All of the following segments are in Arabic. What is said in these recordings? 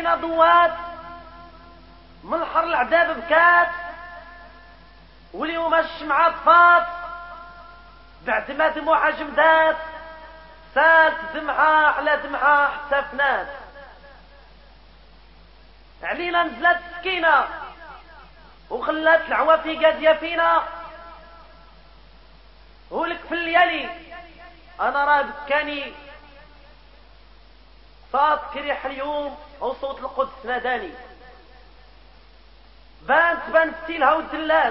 علينا ضوات من حر العذاب بكات، واليوم الشمعة طفات بعد ما دموعها جمدات، سالت دمعة على دمعة حتى فنات. علينا نزلت السكينة وخلات العوافي قادية فينا، ولك في الليالي انا راه بكاني، صوت كريح اليوم او صوت القدس ناداني. بان فتيلها والدلات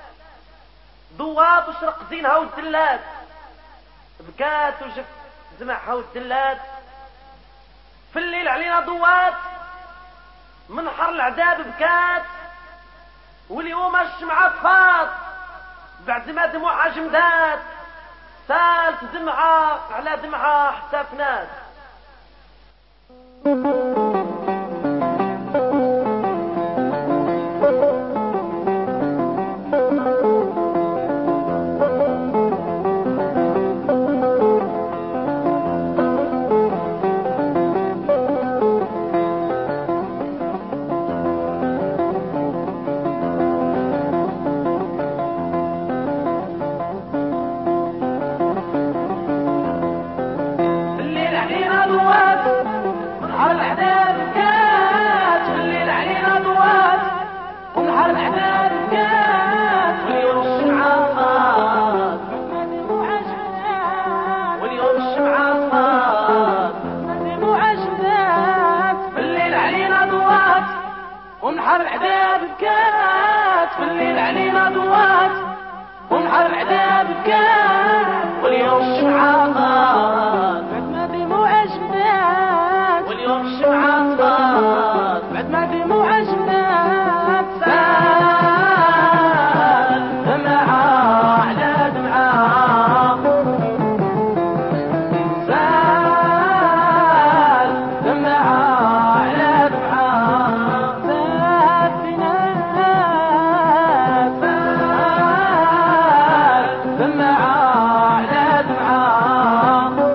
ضوات وشرق زينها والدلات، بكات وجف دمعها والدلات. في الليل علينا ضوات من حر العذاب بكات، واليوم الشمعة طفات بعد ما دموعها جمدات، سالت دمعة على دمعة حتى فنات. ونحر العذاب بكات في الليل علينا ضوات، ونحر العذاب بكات واليوم الشمعة طفات بعد ما دموع جمدات، واليوم الشمعة طفات بعد ما دموع جمدات. سال دمعة على دمعة، سال دمعة على دمعة، دمعة على دمعة.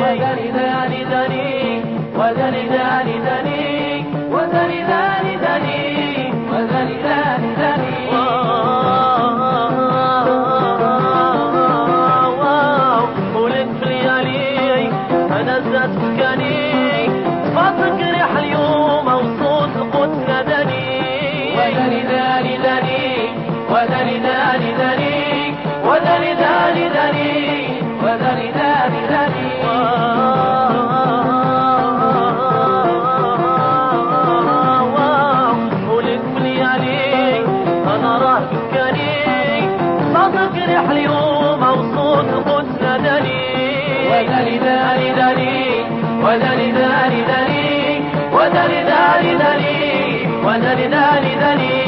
وداني داني داني وداني داني داني وداني داني داني وداني داني داني ولك في ليالي انا زاد فكاني صفاتك ريح اليوم او صوت القدس ناداني وداني داني داني وداني داني داني وداني داني داني وداني داني داني ولك في ليالي انا راه فكاني صوتك ريح اليوم او صوت القدس ناداني وداني داني داني وداني داني داني وداني داني داني وداني داني داني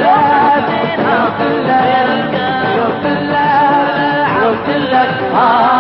Ah